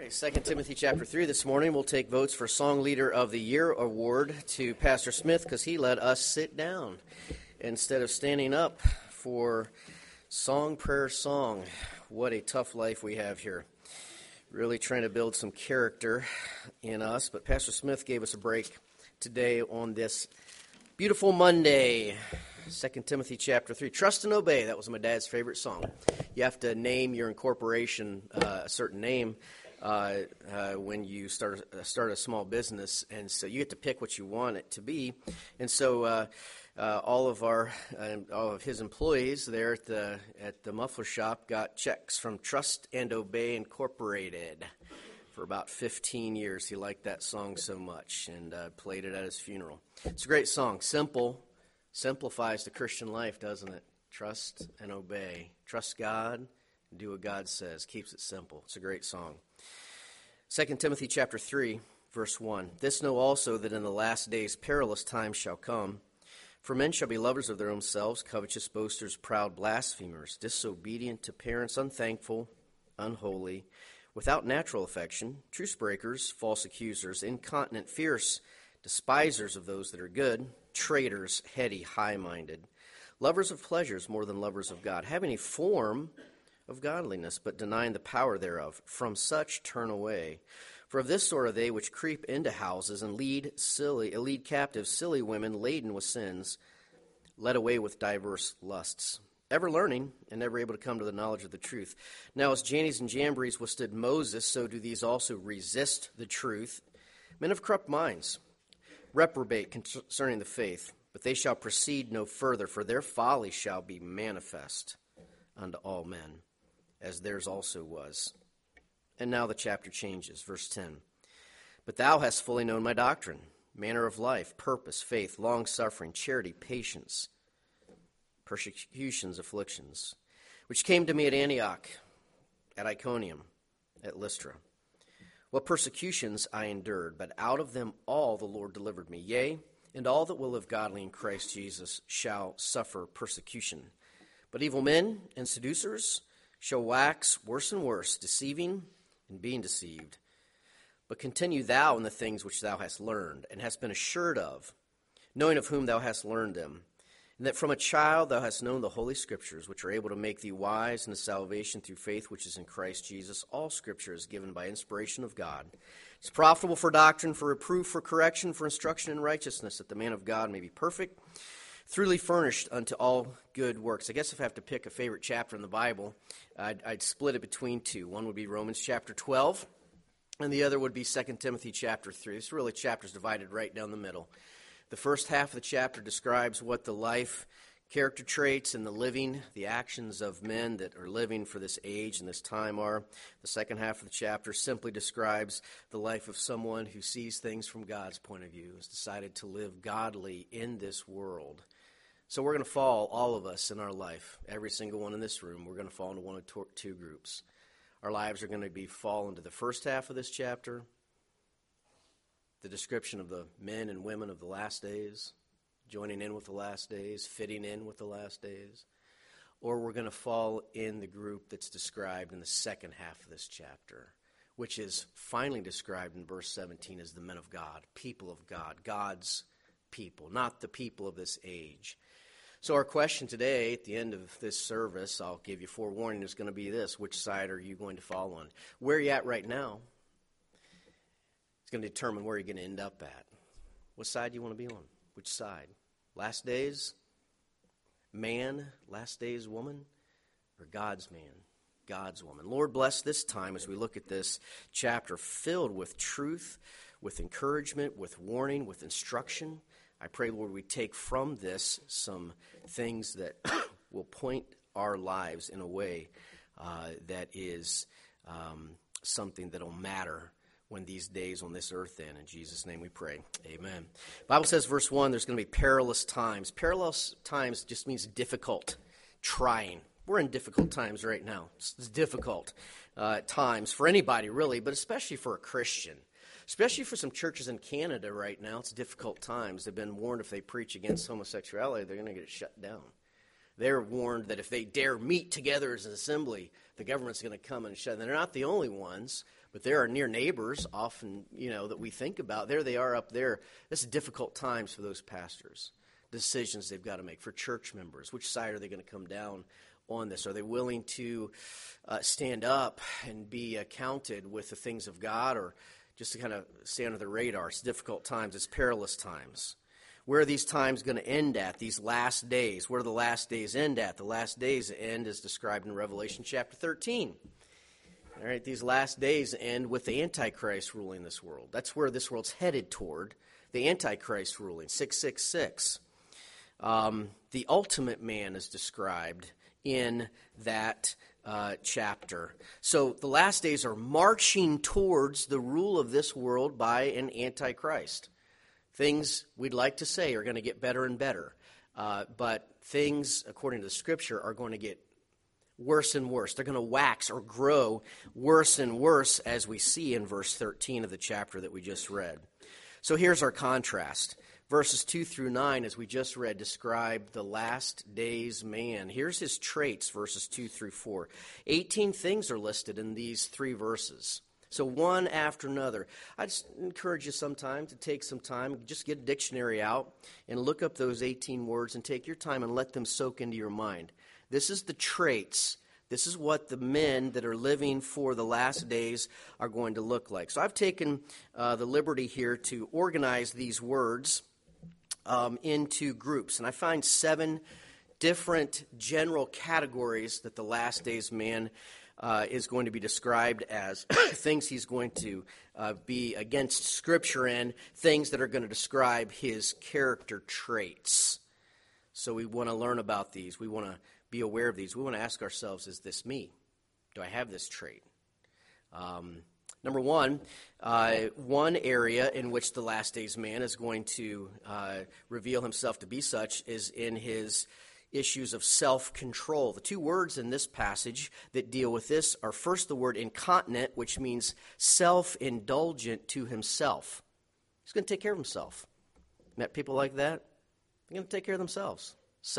Okay, 2 Timothy chapter 3 this morning. We'll take votes for Song Leader of the Year award to Pastor Smith because he let us sit down instead of standing up for song, prayer, song. What a tough life we have here. Really trying to build some character in us, but Pastor Smith gave us a break today on this beautiful Monday. 2 Timothy chapter 3. Trust and obey. That was my dad's favorite song. You have to name your incorporation a certain name when you start a small business, and so you get to pick what you want it to be. And so all of his employees there at the muffler shop got checks from Trust and Obey Incorporated for about 15 years. He liked that song so much and played it at his funeral. It's a great song. Simplifies the Christian life, doesn't it? Trust and obey. Trust God and do what God says. Keeps it simple. It's a great song. 2 Timothy chapter 3, verse 1. This know also that in the last days perilous times shall come. For men shall be lovers of their own selves, covetous, boasters, proud, blasphemers, disobedient to parents, unthankful, unholy, without natural affection, truce breakers, false accusers, incontinent, fierce, despisers of those that are good, traitors, heady, high-minded, lovers of pleasures more than lovers of God, having a form of godliness, but denying the power thereof. From such turn away. For of this sort are they which creep into houses and lead captive silly women laden with sins, led away with diverse lusts, ever learning and never able to come to the knowledge of the truth. Now as Jannes and Jambres withstood Moses, so do these also resist the truth. Men of corrupt minds, reprobate concerning the faith, but they shall proceed no further, for their folly shall be manifest unto all men, as theirs also was. And now the chapter changes, verse 10. But thou hast fully known my doctrine, manner of life, purpose, faith, long-suffering, charity, patience, persecutions, afflictions, which came to me at Antioch, at Iconium, at Lystra. What persecutions I endured, but out of them all the Lord delivered me. Yea, and all that will live godly in Christ Jesus shall suffer persecution. But evil men and seducers shall wax worse and worse, deceiving and being deceived. But continue thou in the things which thou hast learned, and hast been assured of, knowing of whom thou hast learned them, and that from a child thou hast known the holy Scriptures, which are able to make thee wise unto salvation through faith which is in Christ Jesus. All Scripture is given by inspiration of God. It's profitable for doctrine, for reproof, for correction, for instruction in righteousness, that the man of God may be perfect, thoroughly furnished unto all good works. I guess if I have to pick a favorite chapter in the Bible, I'd split it between two. One would be Romans chapter 12, and the other would be 2 Timothy chapter 3. This really chapter's divided right down the middle. The first half of the chapter describes what the life, character traits, and the living, the actions of men that are living for this age and this time are. The second half of the chapter simply describes the life of someone who sees things from God's point of view, has decided to live godly in this world. So we're going to fall, all of us in our life, every single one in this room, we're going to fall into one of two groups. Our lives are going to fall into the first half of this chapter, the description of the men and women of the last days, joining in with the last days, fitting in with the last days, or we're going to fall in the group that's described in the second half of this chapter, which is finally described in verse 17 as the men of God, people of God, God's people, not the people of this age. So our question today, at the end of this service, I'll give you forewarning, is going to be this: which side are you going to fall on? Where you're at right now, it's going to determine where you're going to end up at. What side do you want to be on? Which side? Last days man, last days woman, or God's man, God's woman? Lord, bless this time as we look at this chapter filled with truth, with encouragement, with warning, with instruction. I pray, Lord, we take from this some things that will point our lives in a way that is something that will matter when these days on this earth end. In Jesus' name we pray. Amen. The Bible says, verse 1, there's going to be perilous times. Perilous times just means difficult, trying. We're in difficult times right now. It's difficult times for anybody, really, but especially for a Christian. Especially for some churches in Canada right now, it's difficult times. They've been warned if they preach against homosexuality, they're going to get shut down. They're warned that if they dare meet together as an assembly, the government's going to come and shut them. They're not the only ones, But there are near neighbors often, that we think about. There they are up there. This is difficult times for those pastors. Decisions they've got to make for church members. Which side are they going to come down on this? Are they willing to stand up and be counted with the things of God, or just to kind of stay under the radar? It's difficult times. It's perilous times. Where are these times going to end at, these last days? Where do the last days end at? The last days end is described in Revelation chapter 13. All right, these last days end with the Antichrist ruling this world. That's where this world's headed toward, the Antichrist ruling, 666. The ultimate man is described in that chapter. So the last days are marching towards the rule of this world by an Antichrist. Things we'd like to say are going to get better and better, but things, according to the Scripture, are going to get worse and worse. They're going to wax or grow worse and worse, as we see in verse 13 of the chapter that we just read. So here's our contrast. Verses 2 through 9, as we just read, describe the last days man. Here's his traits, verses 2 through 4. 18 things are listed in these 3 verses. So one after another. I just encourage you sometime to take some time, just get a dictionary out and look up those 18 words and take your time and let them soak into your mind. This is the traits. This is what the men that are living for the last days are going to look like. So I've taken the liberty here to organize these words into groups. And I find 7 different general categories that the last days man is going to be described as, things he's going to be against Scripture in, things that are going to describe his character traits. So we want to learn about these. We want to be aware of these. We want to ask ourselves, is this me? Do I have this trait? Number one, one area in which the last days man is going to reveal himself to be such is in his issues of self-control. The 2 words in this passage that deal with this are first the word incontinent, which means self-indulgent to himself. He's going to take care of himself. Met people like that? They're going to take care of themselves.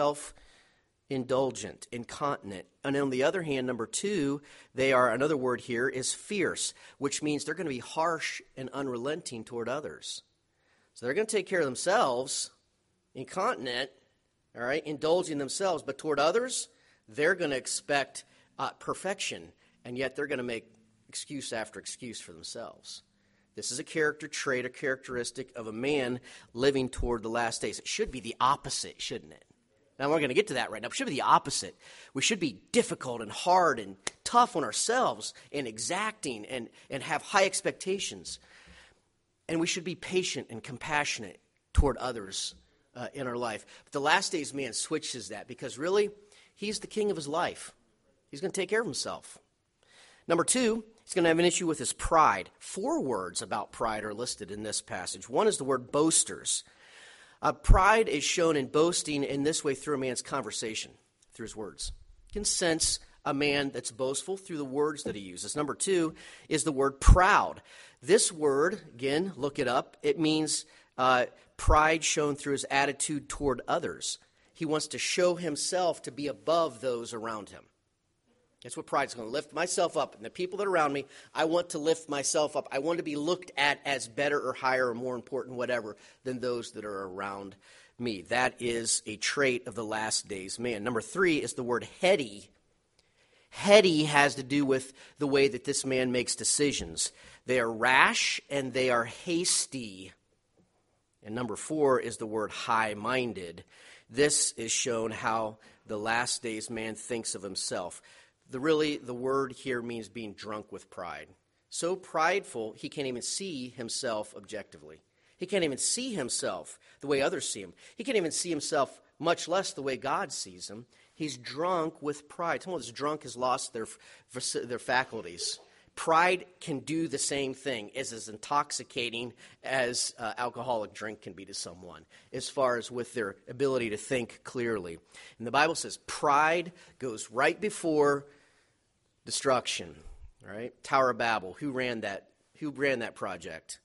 Self-indulgent, incontinent. And on the other hand, number 2, another word here is fierce, which means they're going to be harsh and unrelenting toward others. So they're going to take care of themselves, incontinent, all right, indulging themselves, but toward others, they're going to expect perfection, and yet they're going to make excuse after excuse for themselves. This is a character trait, a characteristic of a man living toward the last days. It should be the opposite, shouldn't it? Now, we're going to get to that right now. It should be the opposite. We should be difficult and hard and tough on ourselves and exacting and have high expectations. And we should be patient and compassionate toward others in our life. But the last days man switches that because really, he's the king of his life. He's going to take care of himself. Number 2, he's going to have an issue with his pride. 4 words about pride are listed in this passage. One is the word boasters. Pride is shown in boasting in this way through a man's conversation, through his words. You can sense a man that's boastful through the words that he uses. Number 2 is the word proud. This word, again, look it up. It means pride shown through his attitude toward others. He wants to show himself to be above those around him. That's what pride is going to lift myself up. And the people that are around me, I want to lift myself up. I want to be looked at as better or higher or more important, whatever, than those that are around me. That is a trait of the last days man. Number 3 is the word heady. Heady has to do with the way that this man makes decisions. They are rash and they are hasty. And number 4 is the word high-minded. This is shown how the last days man thinks of himself. The word here means being drunk with pride. So prideful, he can't even see himself objectively. He can't even see himself the way others see him. He can't even see himself, much less the way God sees him. He's drunk with pride. Someone that's drunk has lost their faculties. Pride can do the same thing, is as intoxicating as alcoholic drink can be to someone, as far as with their ability to think clearly. And the Bible says pride goes right before destruction. Right? Tower of Babel. Who ran that project?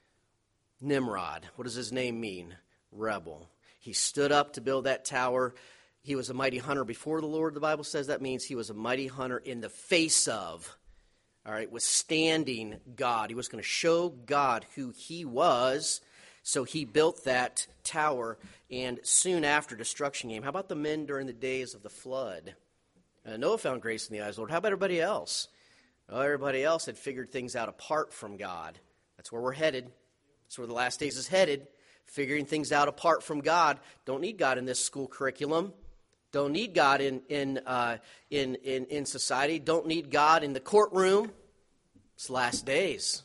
Nimrod. What does his name mean? Rebel. He stood up to build that tower. He was a mighty hunter before the Lord, the Bible says. That means he was a mighty hunter in the face of all right, withstanding God. He was going to show God who he was, so he built that tower, and soon after, destruction came. How about the men during the days of the flood? Noah found grace in the eyes of the Lord. How about everybody else? Well, everybody else had figured things out apart from God. That's where we're headed. That's where the last days is headed, figuring things out apart from God. Don't need God in this school curriculum. Don't need God in society. Don't need God in the courtroom. It's the last days.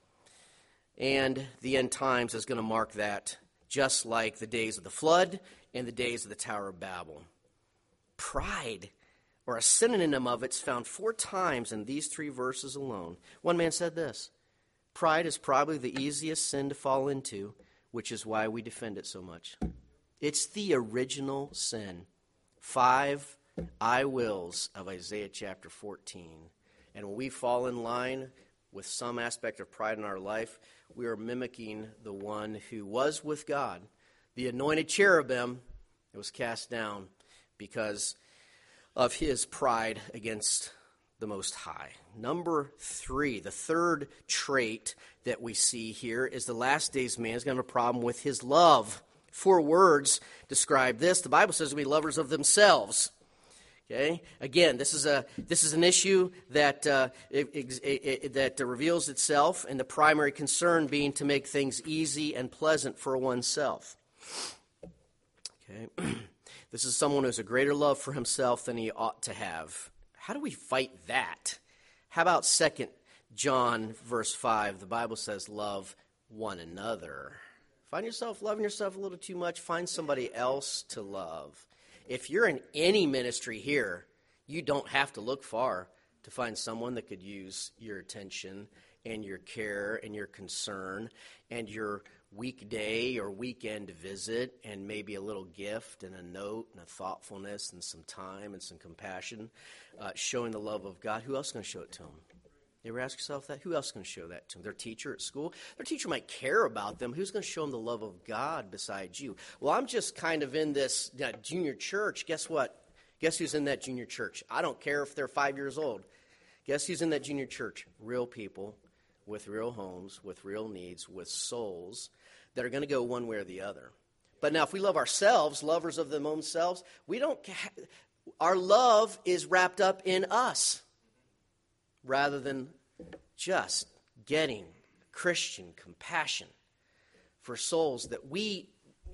And the end times is going to mark that, just like the days of the flood and the days of the Tower of Babel. Pride, or a synonym of it, is found 4 times in these 3 verses alone. One man said this: pride is probably the easiest sin to fall into, which is why we defend it so much. It's the original sin. 5 I wills of Isaiah chapter 14. And when we fall in line with some aspect of pride in our life, we are mimicking the one who was with God, the anointed cherubim that was cast down because of his pride against the Most High. Number 3, the third trait that we see here is the last days man is going to have a problem with his love. 4 words describe this. The Bible says to be lovers of themselves. Okay. Again, this is an issue that that reveals itself, and the primary concern being to make things easy and pleasant for oneself. Okay. This is someone who has a greater love for himself than he ought to have. How do we fight that? How about 2 John verse 5? The Bible says, love one another. Find yourself loving yourself a little too much, find somebody else to love. If you're in any ministry here, you don't have to look far to find someone that could use your attention and your care and your concern and your weekday or weekend visit and maybe a little gift and a note and a thoughtfulness and some time and some compassion, showing the love of God. Who else is going to show it to them? You ever ask yourself that? Who else is going to show that to them? Their teacher at school? Their teacher might care about them. Who's going to show them the love of God besides you? Well, I'm just kind of in this junior church. Guess what? Guess who's in that junior church? I don't care if they're 5 years old. Guess who's in that junior church? Real people with real homes, with real needs, with souls that are going to go one way or the other. But now if we love ourselves, lovers of them own selves, our love is wrapped up in us, rather than just getting Christian compassion for souls that we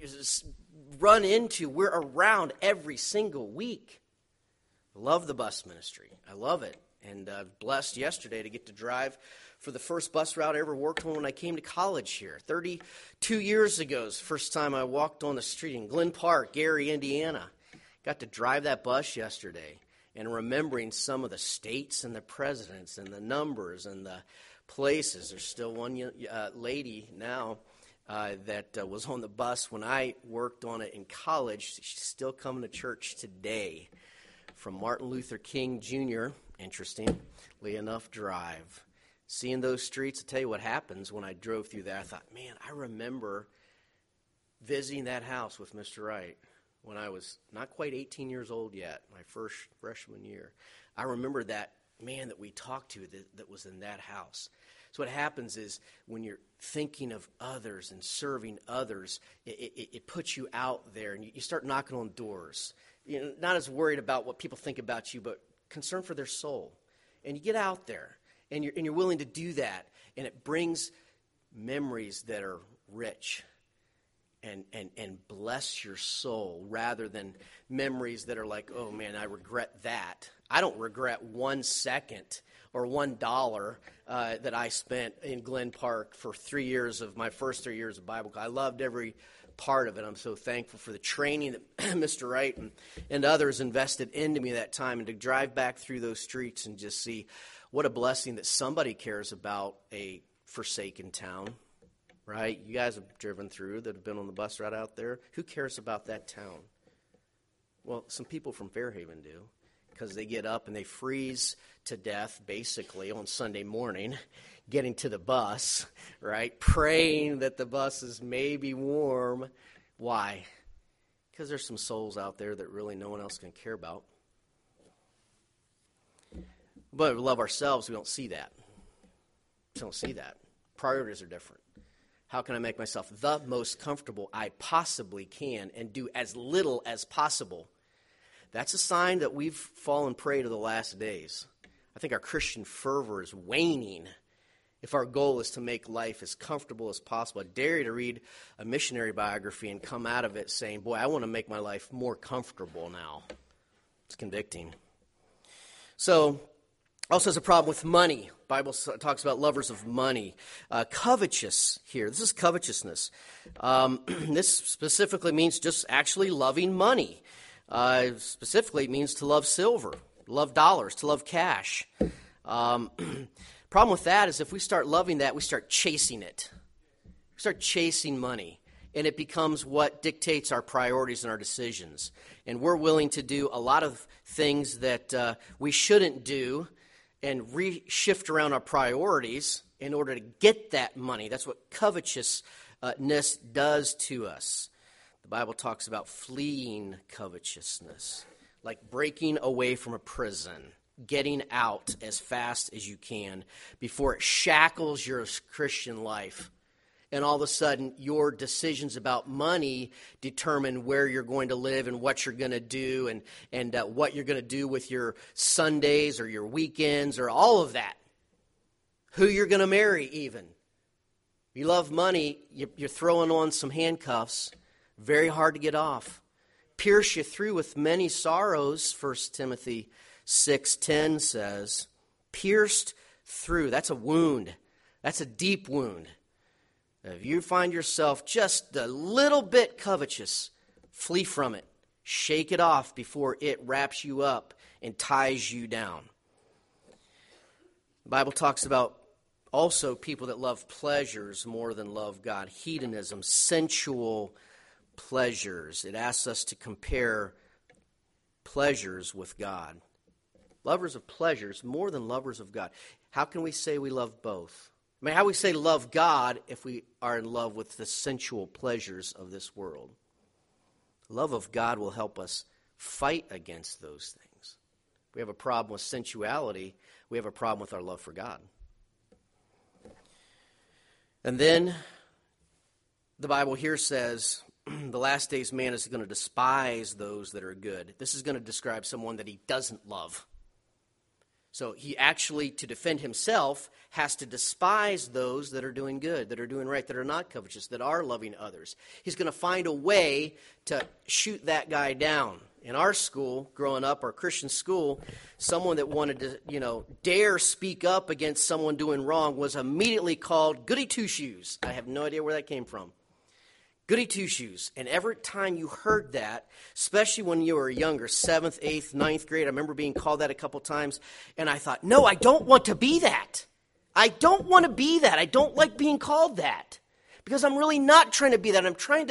run into, we're around every single week. I love the bus ministry. I love it. And blessed yesterday to get to drive for the first bus route I ever worked on when I came to college here. 32 years ago is the first time I walked on the street in Glen Park, Gary, Indiana. Got to drive that bus yesterday. And remembering some of the states and the presidents and the numbers and the places. There's still one lady now that was on the bus when I worked on it in college. She's still coming to church today from Martin Luther King Jr., interestingly enough, drive. Seeing those streets, I'll tell you what happens when I drove through there. I thought, man, I remember visiting that house with Mr. Wright when I was not quite 18 years old yet, my first freshman year. I remember that man that we talked to that was in that house. So what happens is when you're thinking of others and serving others, it puts you out there, and you start knocking on doors. You know, not as worried about what people think about you, but concerned for their soul. And you get out there, and you're willing to do that, and it brings memories that are rich and bless your soul, rather than memories that are like, oh man, I regret that. I don't regret 1 second or $1 that I spent in Glen Park for 3 years of my first 3 years of Bible college. I loved every part of it. I'm so thankful for the training that Mr. Wright and others invested into me that time, and to drive back through those streets and just see what a blessing that somebody cares about a forsaken town. Right? You guys have driven through that have been on the bus route out there. Who cares about that town? Well, some people from Fairhaven do, because they get up and they freeze to death, basically, on Sunday morning, getting to the bus, right? Praying that the bus is maybe warm. Why? Because there's some souls out there that really no one else can care about. But we love ourselves, we don't see that. We don't see that. Priorities are different. How can I make myself the most comfortable I possibly can and do as little as possible? That's a sign that we've fallen prey to the last days. I think our Christian fervor is waning if our goal is to make life as comfortable as possible. I dare you to read a missionary biography and come out of it saying, boy, I want to make my life more comfortable now. It's convicting. So, also has a problem with money. The Bible talks about lovers of money. Covetous here. This is covetousness. This specifically means just actually loving money. Specifically, it means to love silver, love dollars, to love cash. Problem with that is if we start loving that, we start chasing it. We start chasing money, and it becomes what dictates our priorities and our decisions. And we're willing to do a lot of things that we shouldn't do and reshift around our priorities in order to get that money. That's what covetousness does to us. The Bible talks about fleeing covetousness, like breaking away from a prison, getting out as fast as you can before it shackles your Christian life. And all of a sudden, your decisions about money determine where you're going to live and what you're going to do and what you're going to do with your Sundays or your weekends or all of that. Who you're going to marry even. You love money, you're throwing on some handcuffs. Very hard to get off. Pierce you through with many sorrows, 1 Timothy 6:10 says. Pierced through. That's a wound. That's a deep wound. If you find yourself just a little bit covetous, flee from it. Shake it off before it wraps you up and ties you down. The Bible talks about also people that love pleasures more than love God. Hedonism, sensual pleasures. It asks us to compare pleasures with God. Lovers of pleasures more than lovers of God. How can we say we love both? I mean, how we say love God if we are in love with the sensual pleasures of this world? Love of God will help us fight against those things. We have a problem with sensuality. We have a problem with our love for God. And then the Bible here says, the last days man is going to despise those that are good. This is going to describe someone that he doesn't love. So he actually, to defend himself, has to despise those that are doing good, that are doing right, that are not covetous, that are loving others. He's going to find a way to shoot that guy down. In our school, growing up, our Christian school, someone that wanted to, dare speak up against someone doing wrong was immediately called goody two-shoes. I have no idea where that came from. Goody two-shoes. And every time you heard that, especially when you were younger, 7th, 8th, 9th grade, I remember being called that a couple times, and I thought, no, I don't want to be that. I don't want to be that. I don't like being called that. Because I'm really not trying to be that. I'm trying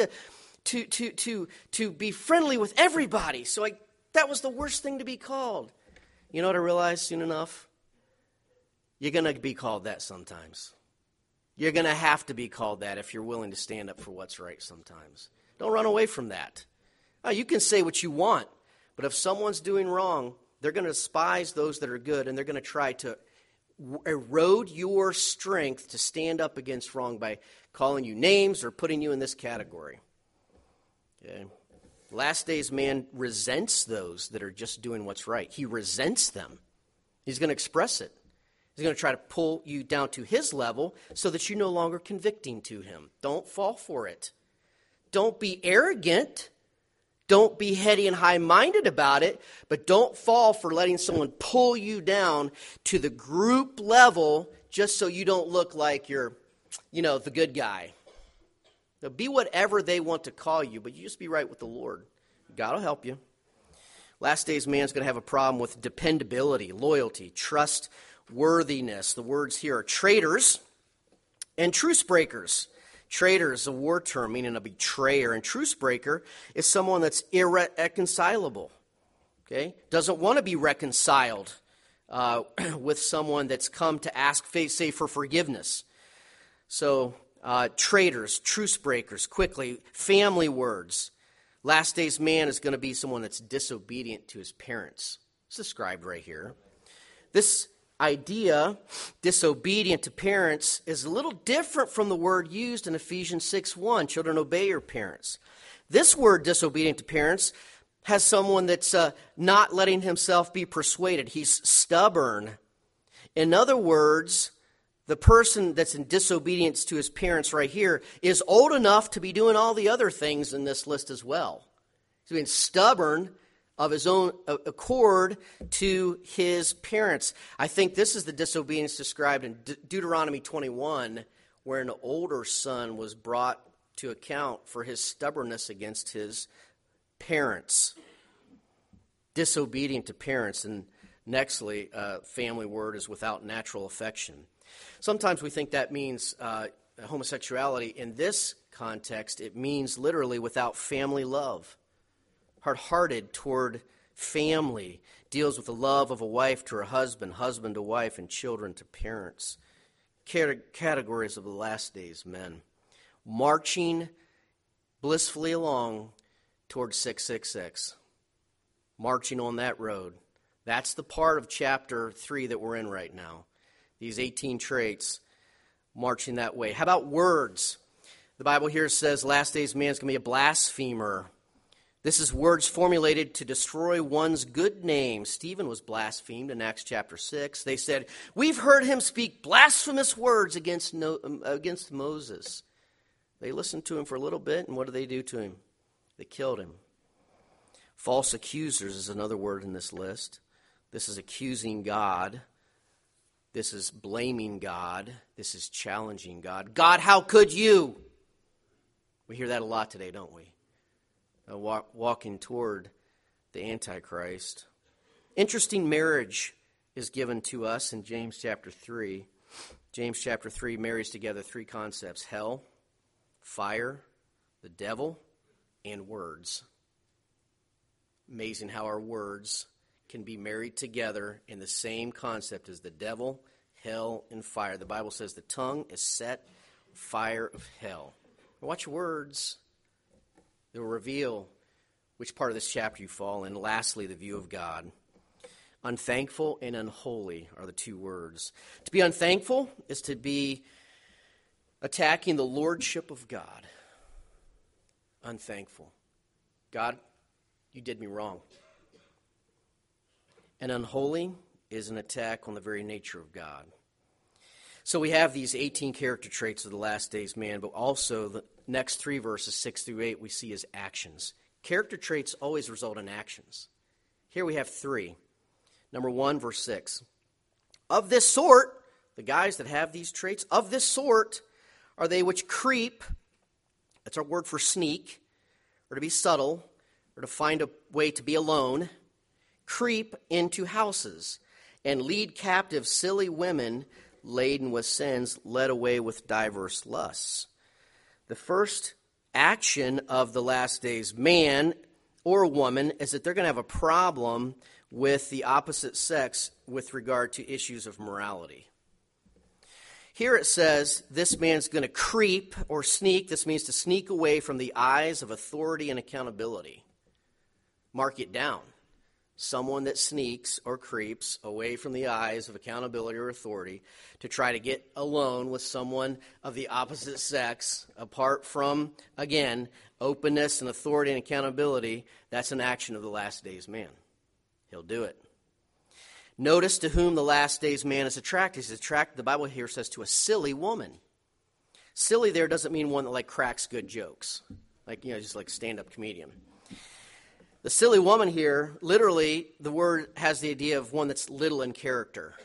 to be friendly with everybody. So that was the worst thing to be called. You know what I realized soon enough? You're going to be called that sometimes. You're going to have to be called that if you're willing to stand up for what's right sometimes. Don't run away from that. You can say what you want, but if someone's doing wrong, they're going to despise those that are good, and they're going to try to erode your strength to stand up against wrong by calling you names or putting you in this category. Okay. Last days man resents those that are just doing what's right. He resents them. He's going to express it. He's going to try to pull you down to his level so that you're no longer convicting to him. Don't fall for it. Don't be arrogant. Don't be heady and high-minded about it, but don't fall for letting someone pull you down to the group level just so you don't look like you're, the good guy. Now, be whatever they want to call you, but you just be right with the Lord. God will help you. Last days man's going to have a problem with dependability, loyalty, trust, worthiness. The words here are traitors and truce breakers. Traitor is a war term meaning a betrayer, and truce breaker is someone that's irreconcilable. Okay, doesn't want to be reconciled with someone that's come to ask, say, for forgiveness. So traitors, truce breakers, quickly, family words. Last days man is going to be someone that's disobedient to his parents. It's described right here. This idea, disobedient to parents, is a little different from the word used in Ephesians 6:1, children, obey your parents. This word, disobedient to parents, has someone that's not letting himself be persuaded. He's stubborn. In other words, the person that's in disobedience to his parents right here is old enough to be doing all the other things in this list as well. He's being stubborn of his own accord to his parents. I think this is the disobedience described in Deuteronomy 21, where an older son was brought to account for his stubbornness against his parents. Disobedient to parents. And nextly, family word is without natural affection. Sometimes we think that means homosexuality. In this context, it means literally without family love. Hard-hearted toward family, deals with the love of a wife to her husband, husband to wife, and children to parents. Categories of the last days men. Marching blissfully along toward 666. Marching on that road. That's the part of chapter 3 that we're in right now. These 18 traits marching that way. How about words? The Bible here says last days man's going to be a blasphemer. This is words formulated to destroy one's good name. Stephen was blasphemed in Acts chapter 6. They said, "We've heard him speak blasphemous words against Moses." They listened to him for a little bit, and what did they do to him? They killed him. False accusers is another word in this list. This is accusing God. This is blaming God. This is challenging God. God, how could you? We hear that a lot today, don't we? Walking toward the Antichrist. Interesting marriage is given to us in James chapter 3. James chapter 3 marries together three concepts: hell, fire, the devil, and words. Amazing how our words can be married together in the same concept as the devil, hell, and fire. The Bible says the tongue is set fire of hell. Watch your words. They'll reveal which part of this chapter you fall in. Lastly, the view of God. Unthankful and unholy are the two words. To be unthankful is to be attacking the lordship of God. Unthankful. God, you did me wrong. And unholy is an attack on the very nature of God. So we have these 18 character traits of the last days man, but also the next three verses, 6 through 8, we see as actions. Character traits always result in actions. Here we have three. Number 1, verse 6. Of this sort, the guys that have these traits, of this sort are they which creep, that's our word for sneak, or to be subtle, or to find a way to be alone, creep into houses, and lead captive silly women laden with sins, led away with diverse lusts. The first action of the last days man or woman is that they're going to have a problem with the opposite sex with regard to issues of morality. Here it says this man's going to creep or sneak. This means to sneak away from the eyes of authority and accountability. Mark it down. Someone that sneaks or creeps away from the eyes of accountability or authority to try to get alone with someone of the opposite sex, apart from, again, openness and authority and accountability, that's an action of the last days man. He'll do it. Notice to whom the last days man is attracted. He's attracted, the Bible here says, to a silly woman. Silly there doesn't mean one that like cracks good jokes, like, just like stand-up comedian. The silly woman here, literally, the word has the idea of one that's little in character.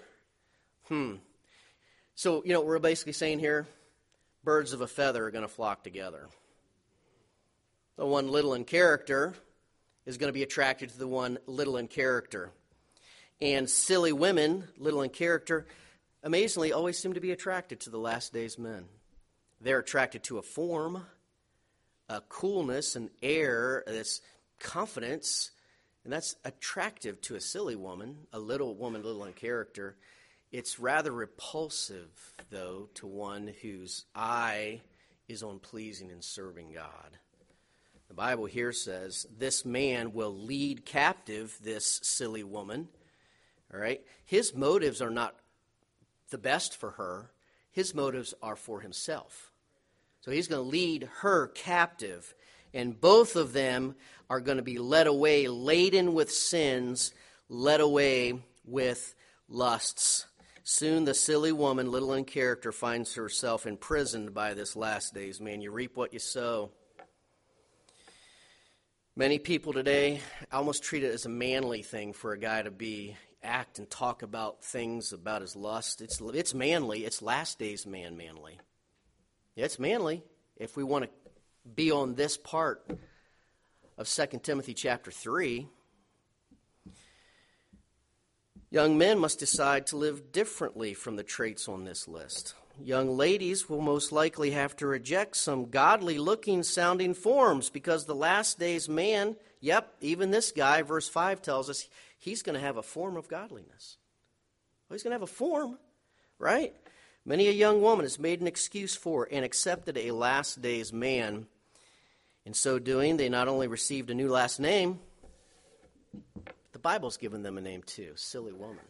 So, what we're basically saying here? Birds of a feather are going to flock together. The one little in character is going to be attracted to the one little in character. And silly women, little in character, amazingly always seem to be attracted to the last days men. They're attracted to a form, a coolness, an air, this confidence, and that's attractive to a silly woman, a little woman, little in character. It's rather repulsive, though, to one whose eye is on pleasing and serving God. The Bible here says this man will lead captive this silly woman. All right? His motives are not the best for her. His motives are for himself. So he's going to lead her captive. And both of them are going to be led away, laden with sins, led away with lusts. Soon the silly woman, little in character, finds herself imprisoned by this last days man. You reap what you sow. Many people today almost treat it as a manly thing for a guy to act and talk about things about his lust. It's manly. It's last days manly. Yeah, it's manly if we want to be on this part of 2 Timothy chapter 3. Young men must decide to live differently from the traits on this list. Young ladies will most likely have to reject some godly-looking sounding forms because the last days man, even this guy, verse 5 tells us, he's going to have a form of godliness. Well, he's going to have a form, right? Many a young woman has made an excuse for and accepted a last days man. In so doing, they not only received a new last name, the Bible's given them a name too, silly woman.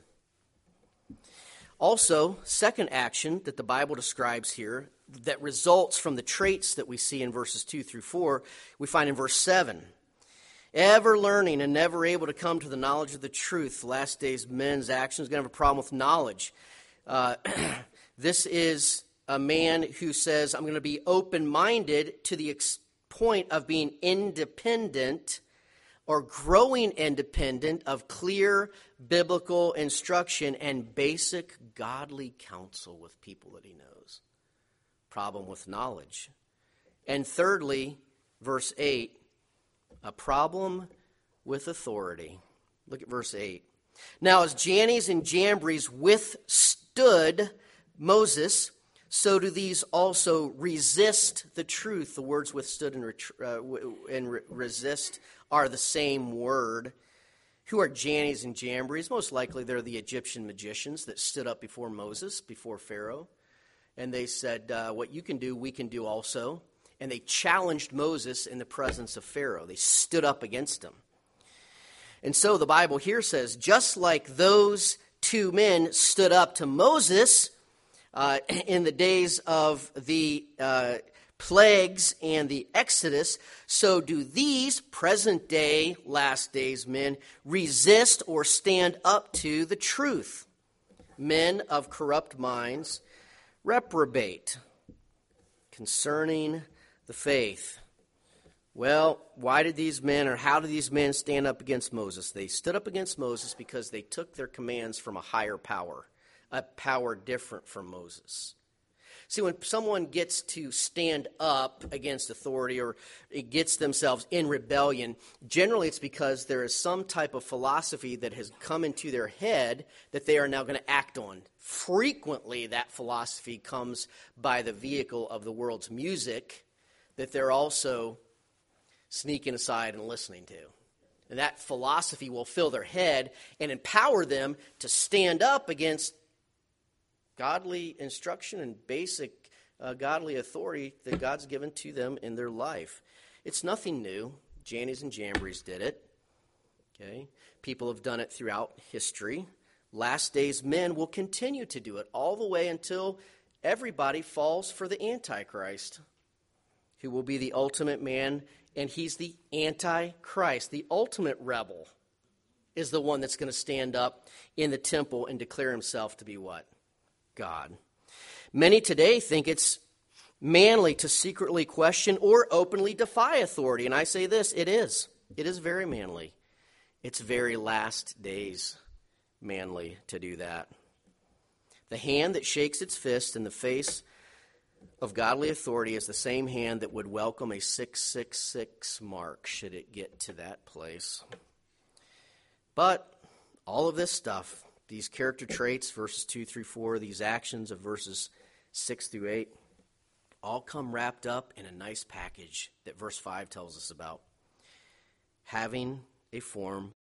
Also, second action that the Bible describes here that results from the traits that we see in verses 2 through 4, we find in verse 7. Ever learning and never able to come to the knowledge of the truth, last days men's action is going to have a problem with knowledge. This is a man who says, I'm going to be open-minded to the point of being independent or growing independent of clear biblical instruction and basic godly counsel with people that he knows. Problem with knowledge. And thirdly, verse 8, a problem with authority. Look at verse 8. Now, as Jannes and Jambres withstood Moses, so do these also resist the truth. The words withstood and resist are the same word. Who are Jannes and Jambres? Most likely they're the Egyptian magicians that stood up before Moses, before Pharaoh. And they said, what you can do, we can do also. And they challenged Moses in the presence of Pharaoh. They stood up against him. And so the Bible here says, just like those two men stood up to Moses in the days of the plagues and the Exodus, so do these present-day, last days men resist or stand up to the truth. Men of corrupt minds reprobate concerning the faith. Well, why did these men, or how did these men stand up against Moses? They stood up against Moses because they took their commands from a higher power, a power different from Moses. See, when someone gets to stand up against authority or it gets themselves in rebellion, generally it's because there is some type of philosophy that has come into their head that they are now going to act on. Frequently, that philosophy comes by the vehicle of the world's music that they're also sneaking aside and listening to. And that philosophy will fill their head and empower them to stand up against godly instruction and basic godly authority that God's given to them in their life. It's nothing new. Jannes and Jambres did it. Okay, people have done it throughout history. Last days men will continue to do it all the way until everybody falls for the Antichrist, who will be the ultimate man, and he's the Antichrist. The ultimate rebel is the one that's going to stand up in the temple and declare himself to be what? God. Many today think it's manly to secretly question or openly defy authority. And I say this, it is. It is very manly. It's very last days manly to do that. The hand that shakes its fist in the face of godly authority is the same hand that would welcome a 666 mark should it get to that place. But all of this stuff, these character traits, verses 2 through 4, these actions of verses 6 through 8, all come wrapped up in a nice package that verse 5 tells us about. Having a form